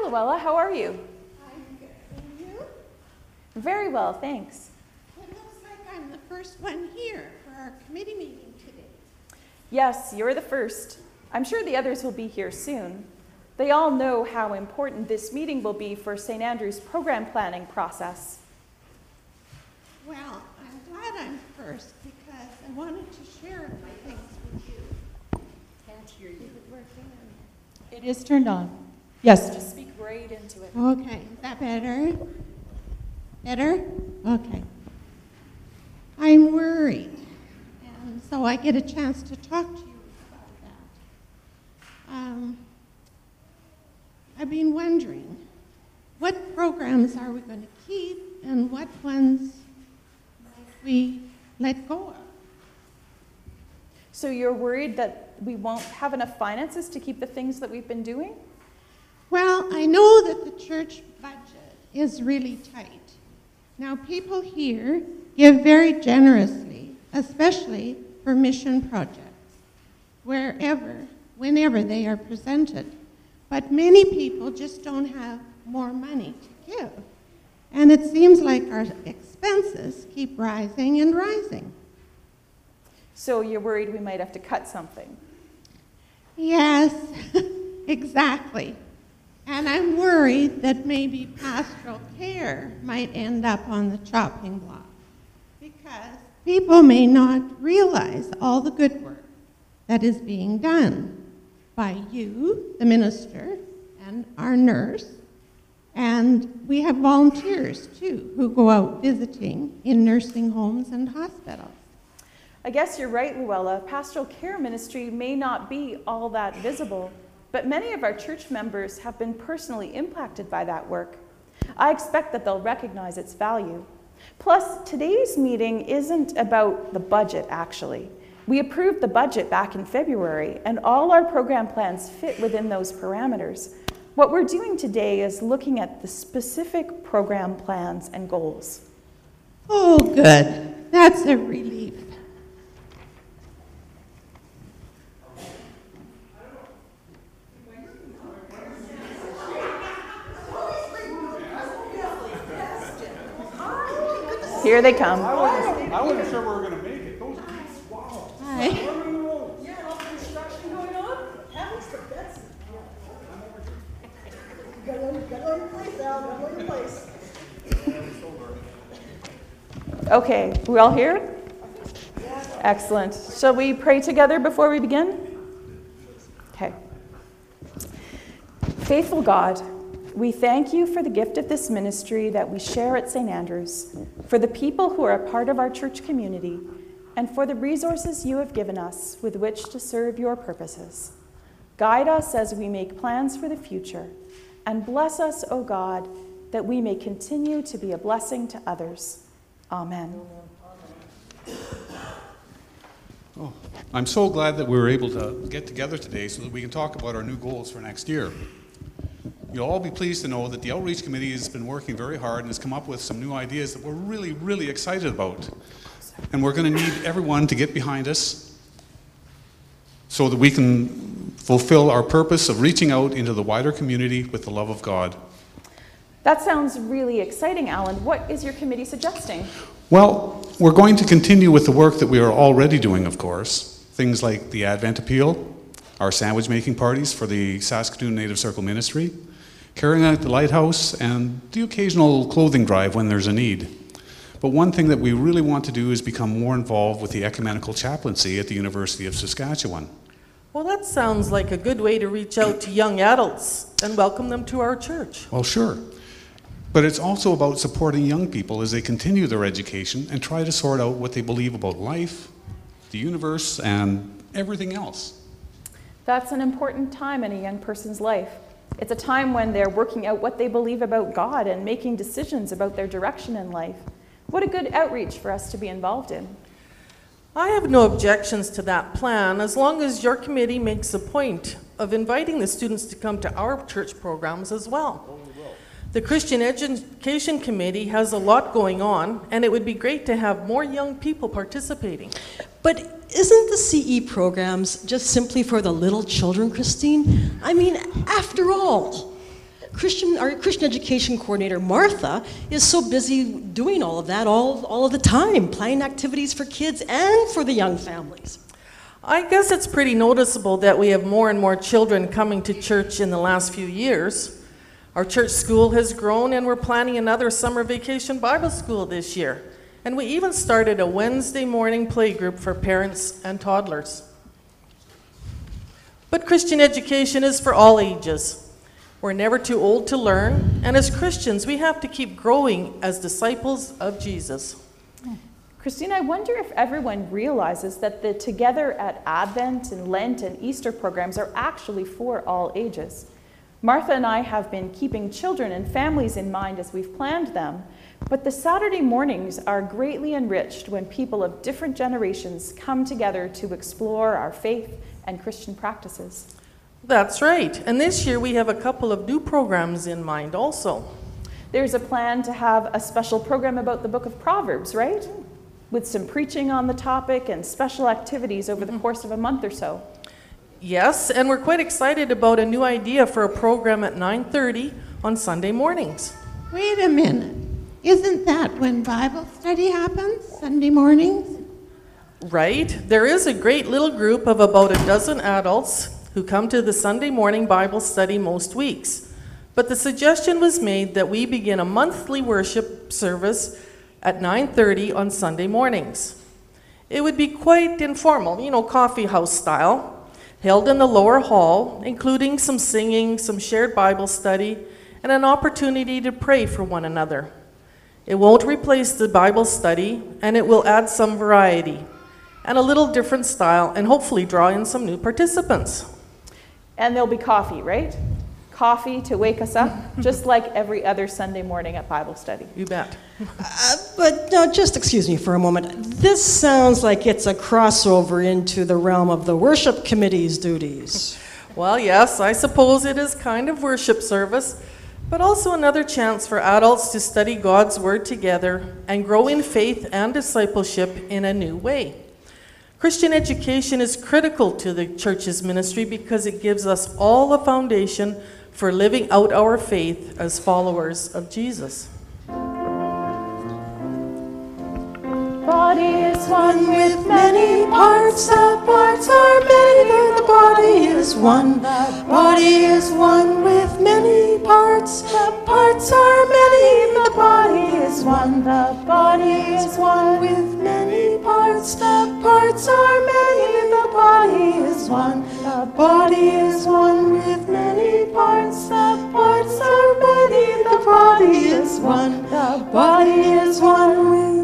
Luella, how are you? I'm good. And you? Very well, thanks. It looks like I'm the first one here for our committee meeting today. Yes, you're the first. I'm sure the others will be here soon. They all know how important this meeting will be for St. Andrew's program planning process. Well, I'm glad I'm first because I wanted to share my things with you. Can't hear you. Is it working? It is turned on. Yes. Just speak right into it. Okay, is that better? Better? Okay. I'm worried, and so I get a chance to talk to you about that. I've been wondering, what programs are we going to keep, and what ones might we let go of? So you're worried that we won't have enough finances to keep the things that we've been doing? Well, I know that the church budget is really tight. Now, people here give very generously, especially for mission projects, whenever they are presented. But many people just don't have more money to give. And it seems like our expenses keep rising and rising. So you're worried we might have to cut something? Yes, exactly. And I'm worried that maybe pastoral care might end up on the chopping block because people may not realize all the good work that is being done by you, the minister, and our nurse. And we have volunteers, too, who go out visiting in nursing homes and hospitals. I guess you're right, Luella. Pastoral care ministry may not be all that visible, but many of our church members have been personally impacted by that work. I expect that they'll recognize its value. Plus, today's meeting isn't about the budget, actually. We approved the budget back in February, and all our program plans fit within those parameters. What we're doing today is looking at the specific program plans and goals. Oh, good. That's a relief. Here they come. I wasn't sure we were going to make it. Those geese, wow. Hi. We're in the road. Yeah, all the construction going on? Heavens to Betsy. Got to learn your place, Al. Got to learn your place. Okay, we all here? Excellent. Shall we pray together before we begin? Okay. Faithful God, we thank you for the gift of this ministry that we share at St. Andrew's, for the people who are a part of our church community, and for the resources you have given us with which to serve your purposes. Guide us as we make plans for the future, and bless us, O God, that we may continue to be a blessing to others. Amen. Oh, I'm so glad that we were able to get together today so that we can talk about our new goals for next year. You'll all be pleased to know that the Outreach Committee has been working very hard and has come up with some new ideas that we're really, really excited about. And we're going to need everyone to get behind us so that we can fulfill our purpose of reaching out into the wider community with the love of God. That sounds really exciting, Alan. What is your committee suggesting? Well, we're going to continue with the work that we are already doing, of course. Things like the Advent Appeal, our sandwich making parties for the Saskatoon Native Circle Ministry, carrying out the lighthouse, and the occasional clothing drive when there's a need. But one thing that we really want to do is become more involved with the ecumenical chaplaincy at the University of Saskatchewan. Well, that sounds like a good way to reach out to young adults and welcome them to our church. Well, sure. But it's also about supporting young people as they continue their education and try to sort out what they believe about life, the universe, and everything else. That's an important time in a young person's life. It's a time when they're working out what they believe about God and making decisions about their direction in life. What a good outreach for us to be involved in. I have no objections to that plan as long as your committee makes a point of inviting the students to come to our church programs as well. The Christian Education Committee has a lot going on, and it would be great to have more young people participating. But isn't the CE programs just simply for the little children, Christine? I mean, after all, our Christian education coordinator, Martha, is so busy doing all of that all of the time, planning activities for kids and for the young families. I guess it's pretty noticeable that we have more and more children coming to church in the last few years. Our church school has grown, and we're planning another summer vacation Bible school this year. And we even started a Wednesday morning playgroup for parents and toddlers. But Christian education is for all ages. We're never too old to learn, and as Christians, we have to keep growing as disciples of Jesus. Christine, I wonder if everyone realizes that the Together at Advent and Lent and Easter programs are actually for all ages. Martha and I have been keeping children and families in mind as we've planned them, but the Saturday mornings are greatly enriched when people of different generations come together to explore our faith and Christian practices. That's right, and this year we have a couple of new programs in mind also. There's a plan to have a special program about the book of Proverbs, right? With some preaching on the topic and special activities over the course of a month or so. Yes, and we're quite excited about a new idea for a program at 9:30 on Sunday mornings. Wait a minute. Isn't that when Bible study happens, Sunday mornings? Right, there is a great little group of about a dozen adults who come to the Sunday morning Bible study most weeks. But the suggestion was made that we begin a monthly worship service at 9:30 on Sunday mornings. It would be quite informal, coffee house style, held in the lower hall, including some singing, some shared Bible study, and an opportunity to pray for one another. It won't replace the Bible study, and it will add some variety and a little different style, and hopefully draw in some new participants. And there'll be coffee, right? Coffee to wake us up, just like every other Sunday morning at Bible study. You bet. But just excuse me for a moment. This sounds like it's a crossover into the realm of the worship committee's duties. Well, yes, I suppose it is kind of worship service, but also another chance for adults to study God's Word together and grow in faith and discipleship in a new way. Christian education is critical to the church's ministry because it gives us all a foundation for living out our faith as followers of Jesus. Body is one with Many parts, the parts are many, the body is one. The body is one with many parts, the parts are many, the body is one. The body is one with many parts, the parts are many, the body is one. The body is one with many parts, the parts are many, the body is one. The body is one with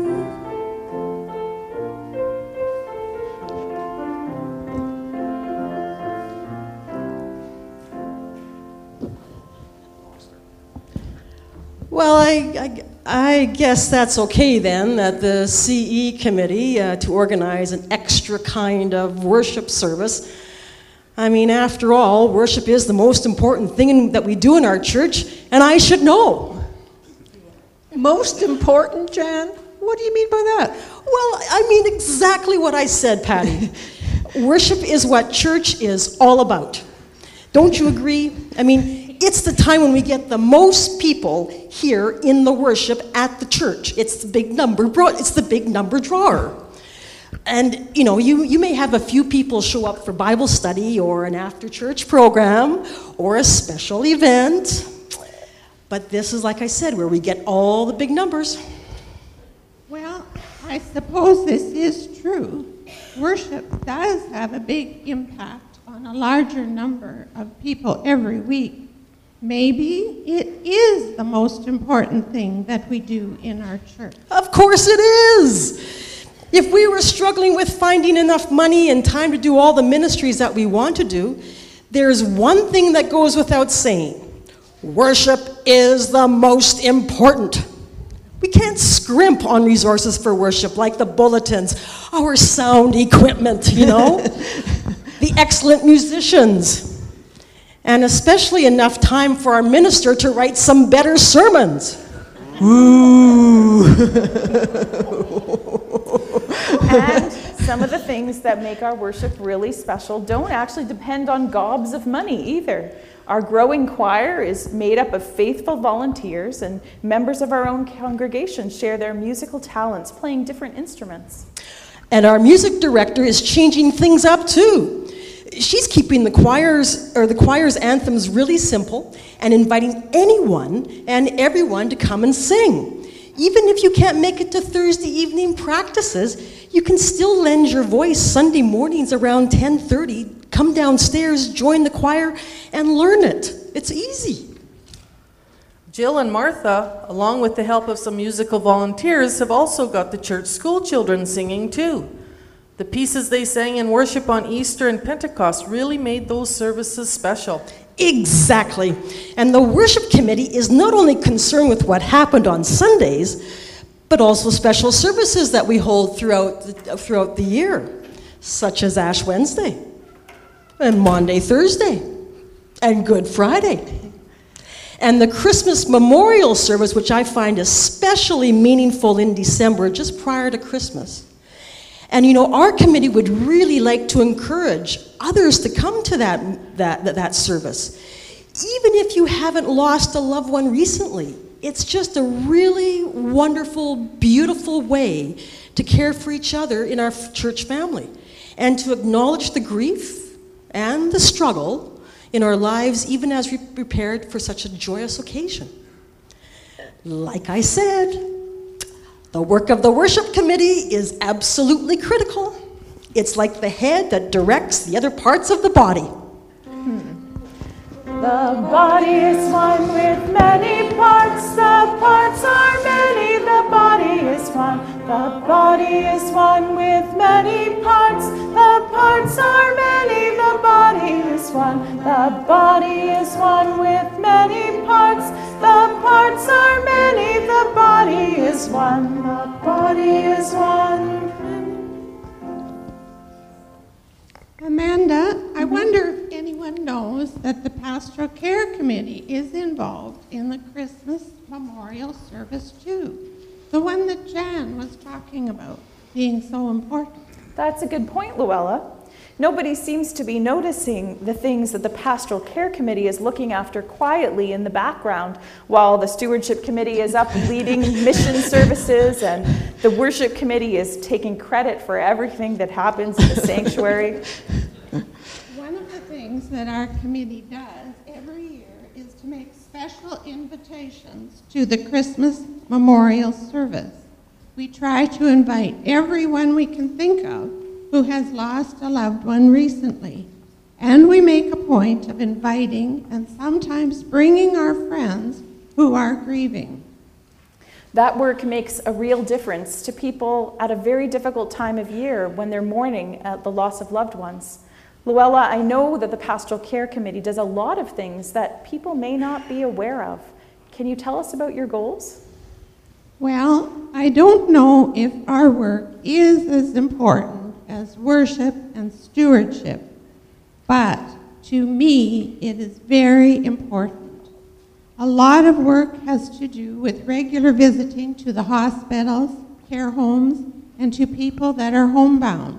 Well, I guess that's okay then, that the CE committee to organize an extra kind of worship service. I mean, after all, worship is the most important thing that we do in our church, and I should know. Most important, Jan? What do you mean by that? Well, I mean exactly what I said, Patty. Worship is what church is all about. Don't you agree? I mean, it's the time when we get the most people here in the worship at the church. It's the big number drawer. And, you may have a few people show up for Bible study or an after-church program or a special event. But this is, like I said, where we get all the big numbers. Well, I suppose this is true. Worship does have a big impact on a larger number of people every week. Maybe it is the most important thing that we do in our church. Of course it is. If we were struggling with finding enough money and time to do all the ministries that we want to do, there's one thing that goes without saying. Worship is the most important. We can't scrimp on resources for worship, like the bulletins, our sound equipment, the excellent musicians, and especially enough time for our minister to write some better sermons. Ooh. And Some of the things that make our worship really special don't actually depend on gobs of money either. Our growing choir is made up of faithful volunteers, and members of our own congregation share their musical talents playing different instruments. And our music director is changing things up too. She's keeping the choir's anthems really simple and inviting anyone and everyone to come and sing. Even if you can't make it to Thursday evening practices, you can still lend your voice Sunday mornings around 10:30. Come downstairs, join the choir, and learn it. It's easy. Jill and Martha, along with the help of some musical volunteers, have also got the church school children singing too. The pieces they sang in worship on Easter and Pentecost really made those services special. Exactly. And the worship committee is not only concerned with what happened on Sundays, but also special services that we hold throughout the year, such as Ash Wednesday, and Maundy Thursday, and Good Friday. And the Christmas memorial service, which I find especially meaningful in December, just prior to Christmas. And you know, our committee would really like to encourage others to come to that service. Even if you haven't lost a loved one recently, it's just a really wonderful, beautiful way to care for each other in our church family and to acknowledge the grief and the struggle in our lives, even as we prepared for such a joyous occasion. Like I said, the work of the worship committee is absolutely critical. It's like the head that directs the other parts of the body. The body is one with many parts. The parts are many. The body is one. The body is one with many parts. The parts are many. The body is one. The body is one with many parts. The parts are many. The body is one. The body is one. Amanda, I wonder if anyone knows that the Pastoral Care Committee is involved in the Christmas Memorial Service too, the one that Jan was talking about being so important. That's a good point, Luella. Nobody seems to be noticing the things that the Pastoral Care Committee is looking after quietly in the background, while the Stewardship Committee is up leading mission services and the Worship Committee is taking credit for everything that happens in the sanctuary. One of the things that our committee does every year is to make special invitations to the Christmas Memorial Service. We try to invite everyone we can think of who has lost a loved one recently. And we make a point of inviting and sometimes bringing our friends who are grieving. That work makes a real difference to people at a very difficult time of year when they're mourning at the loss of loved ones. Luella, I know that the Pastoral Care Committee does a lot of things that people may not be aware of. Can you tell us about your goals? Well, I don't know if our work is as important as worship and stewardship, but to me it is very important. A lot of work has to do with regular visiting to the hospitals, care homes, and to people that are homebound.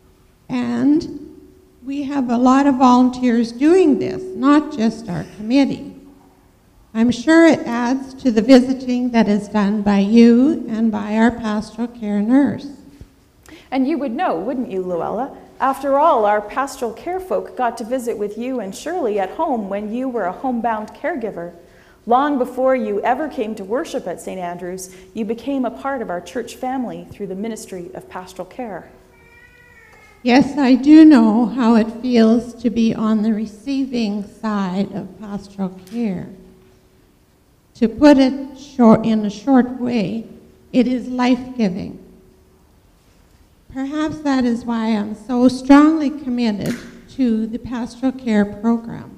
And we have a lot of volunteers doing this, not just our committee. I'm sure it adds to the visiting that is done by you and by our pastoral care nurse. And you would know, wouldn't you, Luella? After all, our pastoral care folk got to visit with you and Shirley at home when you were a homebound caregiver. Long before you ever came to worship at St. Andrew's, you became a part of our church family through the ministry of pastoral care. Yes, I do know how it feels to be on the receiving side of pastoral care. To put it in a short way, it is life-giving. Perhaps that is why I'm so strongly committed to the pastoral care program.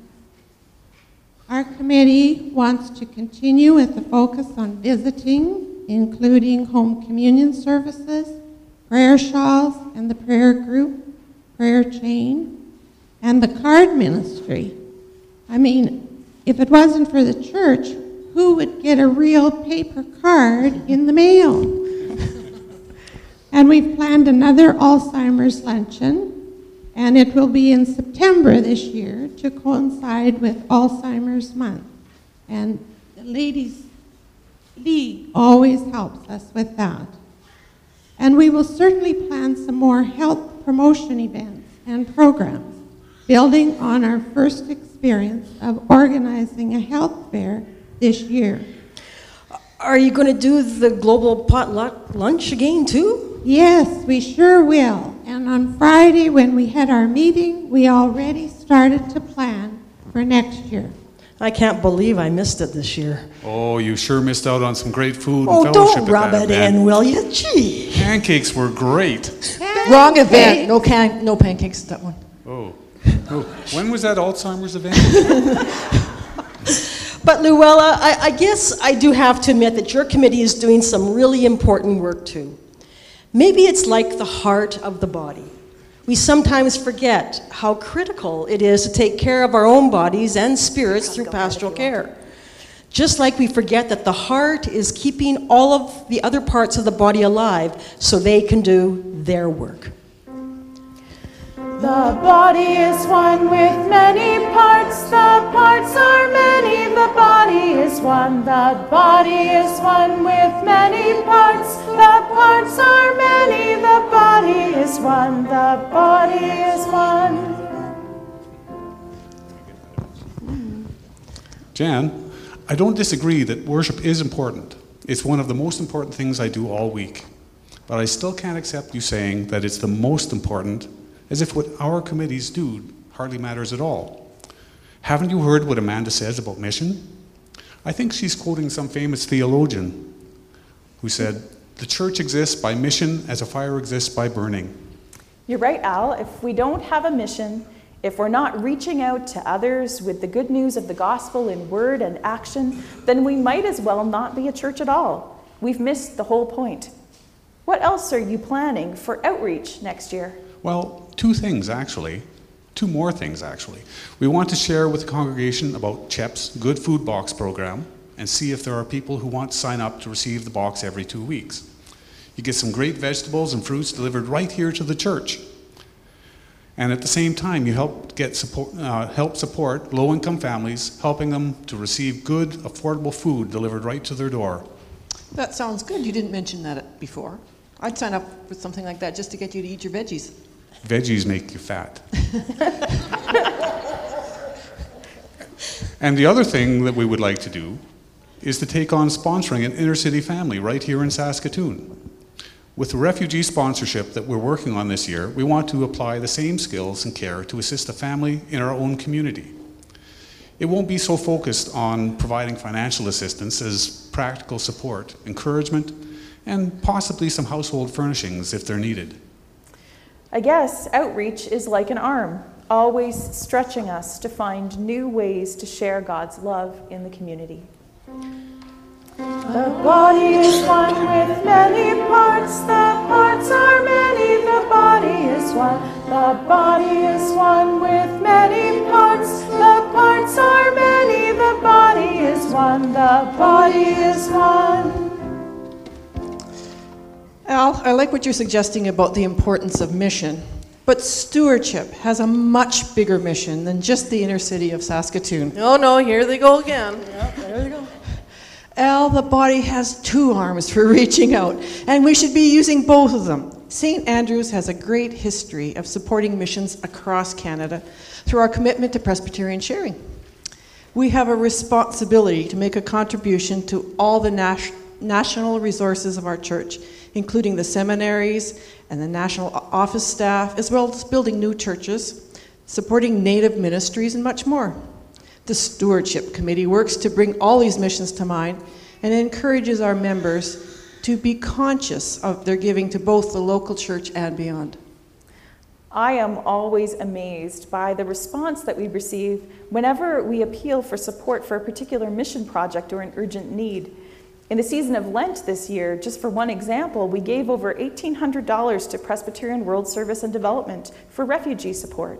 Our committee wants to continue with the focus on visiting, including home communion services, prayer shawls and the prayer group, prayer chain, and the card ministry. I mean, if it wasn't for the church, who would get a real paper card in the mail? And we've planned another Alzheimer's luncheon, and it will be in September this year to coincide with Alzheimer's Month. And the Ladies League always helps us with that. And we will certainly plan some more health promotion events and programs, building on our first experience of organizing a health fair this year. Are you going to do the global potluck lunch again, too? Yes, we sure will. And on Friday, when we had our meeting, we already started to plan for next year. I can't believe I missed it this year. Oh, you sure missed out on some great food and Oh, fellowship don't at rub that it event. in, will you? Gee. Pancakes were great. Wrong event. No pancakes at that one. Oh. When was that Alzheimer's event? But Luella, I guess I do have to admit that your committee is doing some really important work too. Maybe it's like the heart of the body. We sometimes forget how critical it is to take care of our own bodies and spirits through pastoral care. Just like we forget that the heart is keeping all of the other parts of the body alive so they can do their work. The body is one with many parts, the parts are many, the body is one. The body is one with many parts, the parts are many, the body is one. The body is one. Jan, I don't disagree that worship is important. It's one of the most important things I do all week. But I still can't accept you saying that it's the most important, as if what our committees do hardly matters at all. Haven't you heard what Amanda says about mission? I think she's quoting some famous theologian who said, "The church exists by mission as a fire exists by burning." You're right, Al. If we don't have a mission, if we're not reaching out to others with the good news of the gospel in word and action, then we might as well not be a church at all. We've missed the whole point. What else are you planning for outreach next year? Well, two more things actually. We want to share with the congregation about CHEP's Good Food Box program and see if there are people who want to sign up to receive the box every 2 weeks. You get some great vegetables and fruits delivered right here to the church. And at the same time, you help support low-income families, helping them to receive good, affordable food delivered right to their door. That sounds good. You didn't mention that before. I'd sign up for something like that just to get you to eat your veggies. Veggies make you fat. And the other thing that we would like to do is to take on sponsoring an inner-city family right here in Saskatoon. With the refugee sponsorship that we're working on this year, we want to apply the same skills and care to assist a family in our own community. It won't be so focused on providing financial assistance as practical support, encouragement, and possibly some household furnishings if they're needed. I guess outreach is like an arm, always stretching us to find new ways to share God's love in the community. The body is one with many parts, the parts are many, the body is one. The body is one with many parts, the parts are many, the body is one. The body is one. Al, I like what you're suggesting about the importance of mission, but stewardship has a much bigger mission than just the inner city of Saskatoon. No, here they go again. There you go. Al, the body has two arms for reaching out, and we should be using both of them. St. Andrew's has a great history of supporting missions across Canada through our commitment to Presbyterian sharing. We have a responsibility to make a contribution to all the national resources of our church, including the seminaries and the national office staff, as well as building new churches, supporting Native ministries, and much more. The Stewardship Committee works to bring all these missions to mind and encourages our members to be conscious of their giving to both the local church and beyond. I am always amazed by the response that we receive whenever we appeal for support for a particular mission project or an urgent need. In the season of Lent this year, just for one example, we gave over $1,800 to Presbyterian World Service and Development for refugee support.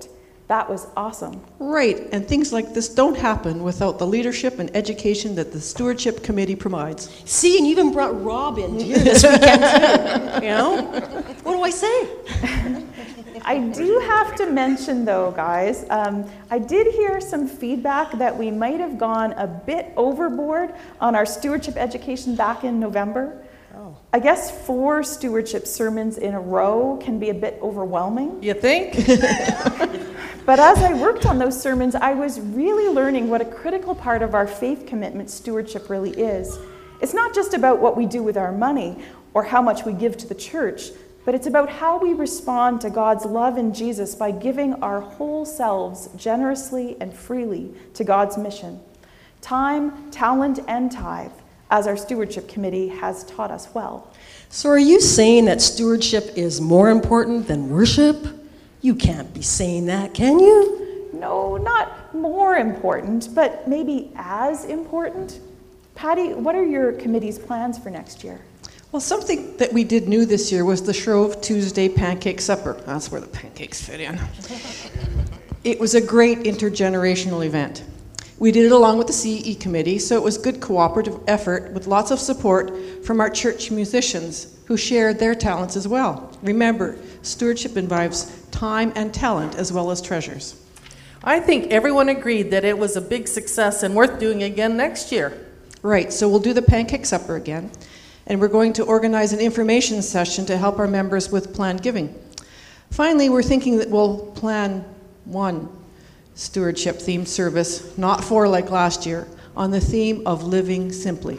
That was awesome. Right, and things like this don't happen without the leadership and education that the Stewardship Committee provides. See, and you even brought Rob in here this weekend too. You know? What do I say? I do have to mention though, guys, I did hear some feedback that we might have gone a bit overboard on our stewardship education back in November. I guess 4 stewardship sermons in a row can be a bit overwhelming. You think? But as I worked on those sermons, I was really learning what a critical part of our faith commitment stewardship really is. It's not just about what we do with our money or how much we give to the church, but it's about how we respond to God's love in Jesus by giving our whole selves generously and freely to God's mission. Time, talent, and tithe, as our stewardship committee has taught us well. So are you saying that stewardship is more important than worship? You can't be saying that, can you? No, not more important, but maybe as important. Patty, what are your committee's plans for next year? Well, something that we did new this year was the Shrove Tuesday Pancake Supper. That's where the pancakes fit in. It was a great intergenerational event. We did it along with the CE committee, so it was good cooperative effort with lots of support from our church musicians who shared their talents as well. Remember, stewardship involves time and talent as well as treasures. I think everyone agreed that it was a big success and worth doing again next year. Right, so we'll do the pancake supper again, and we're going to organize an information session to help our members with planned giving. Finally, we're thinking that we'll plan one stewardship themed service, not 4 like last year, on the theme of living simply.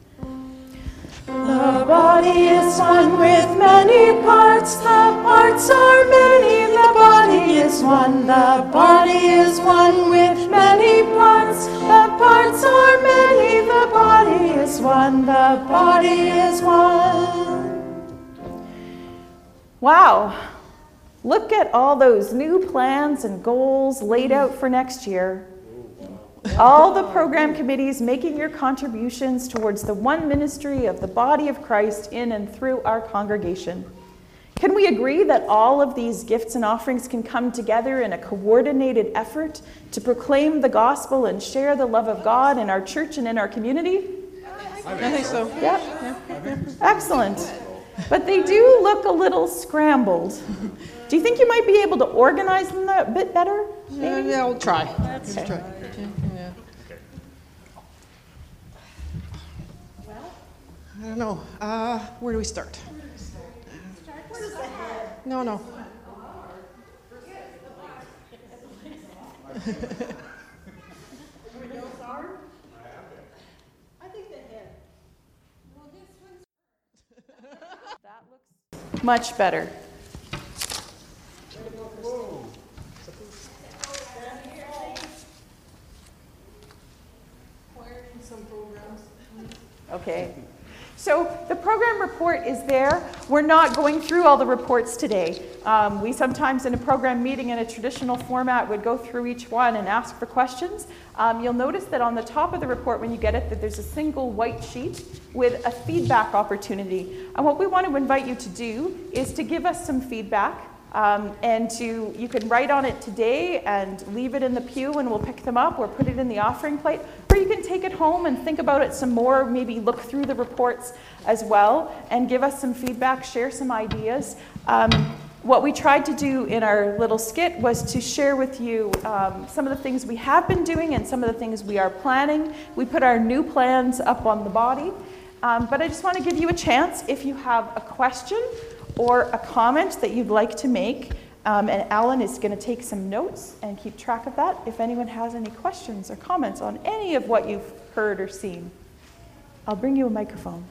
The body is one with many parts, the parts are many, the body is one. The body is one with many parts, the parts are many, the body is one, the body is one. Wow, look at all those new plans and goals laid out for next year. All the program committees making your contributions towards the one ministry of the body of Christ in and through our congregation. Can we agree that all of these gifts and offerings can come together in a coordinated effort to proclaim the gospel and share the love of God in our church and in our community? I think so. Yep. Excellent. But they do look a little scrambled. Do you think you might be able to organize them a bit better? Maybe? Yeah, we'll try. Okay. Try. I don't know. Where do we start? No. That looks much better. Okay. So the program report is there. We're not going through all the reports today. We sometimes in a program meeting in a traditional format would go through each one and ask for questions. You'll notice that on the top of the report when you get it that there's a single white sheet with a feedback opportunity. And what we want to invite you to do is to give us some feedback. You can write on it today and leave it in the pew and we'll pick them up or put it in the offering plate. Or you can take it home and think about it some more, maybe look through the reports as well and give us some feedback, share some ideas. What we tried to do in our little skit was to share with you some of the things we have been doing and some of the things we are planning. We put our new plans up on the body. But I just want to give you a chance if you have a question or a comment that you'd like to make, and Alan is going to take some notes and keep track of that. If anyone has any questions or comments on any of what you've heard or seen, I'll bring you a microphone.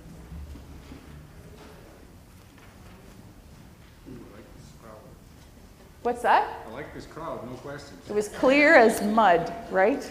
What's that? I like this crowd, no questions. It was clear as mud, right?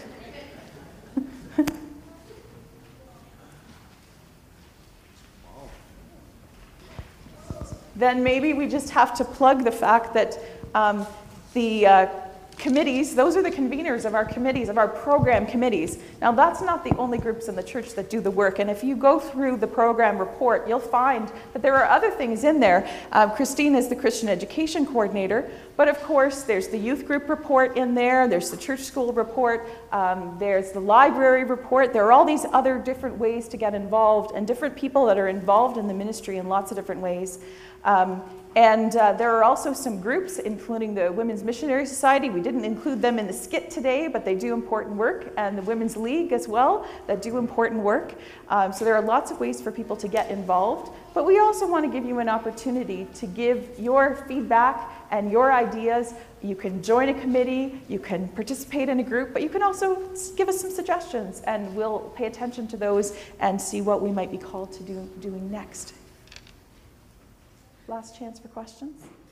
Then maybe we just have to plug the fact that the committees, those are the conveners of our committees, of our program committees. Now, that's not the only groups in the church that do the work, and if you go through the program report, you'll find that there are other things in there. Christine is the Christian education coordinator, but of course, there's the youth group report in there, there's the church school report, there's the library report. There are all these other different ways to get involved, and different people that are involved in the ministry in lots of different ways. There are also some groups, including the Women's Missionary Society. We didn't include them in the skit today, but they do important work, and the Women's League as well, that do important work. So there are lots of ways for people to get involved, but we also want to give you an opportunity to give your feedback and your ideas. You can join a committee, you can participate in a group, but you can also give us some suggestions, and we'll pay attention to those and see what we might be called to doing next. Last chance for questions.